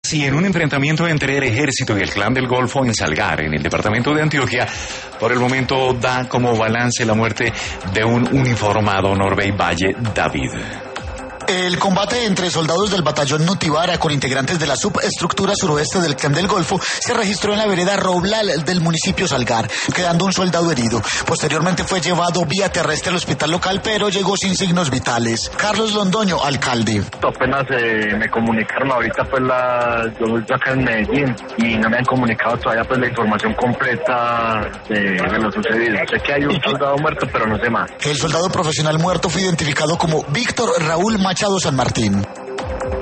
Sí, en un enfrentamiento entre el ejército y el clan del Golfo en Salgar, en el departamento de Antioquia, por el momento da como balance la muerte de un uniformado Norbey Valle David. El combate entre soldados del batallón Nutibara con integrantes de la subestructura suroeste del Clan del Golfo se registró en la vereda Roblal del municipio Salgar, quedando un soldado herido. Posteriormente fue llevado vía terrestre al hospital local, pero llegó sin signos vitales. Carlos Londoño, alcalde. Apenas me comunicaron ahorita yo estoy acá en Medellín y no me han comunicado todavía la información completa de lo sucedido. Sé que hay un soldado muerto, pero no sé más. El soldado profesional muerto fue identificado como Víctor Raúl Machado San Martín.